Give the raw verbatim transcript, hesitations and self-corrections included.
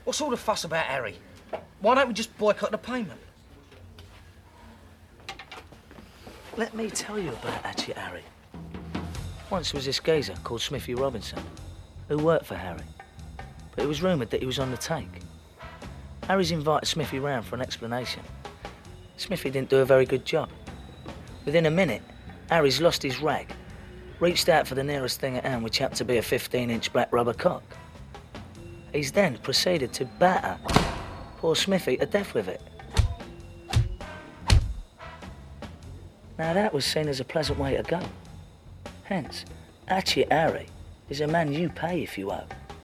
What's all the fuss about Harry? Why don't we just boycott the payment? Let me tell you about Hatchet Harry. Once there was this geezer called Smithy Robinson who worked for Harry. But it was rumoured that he was on the take. Harry's invited Smithy round for an explanation. Smithy didn't do a very good job. Within a minute, Harry's lost his rag, reached out for the nearest thing at hand, which happened to be a fifteen inch black rubber cock. He's then proceeded to batter poor Smithy to death with it. Now that was seen as a pleasant way to go. Hence, Hatchet Harry is a man you pay if you owe.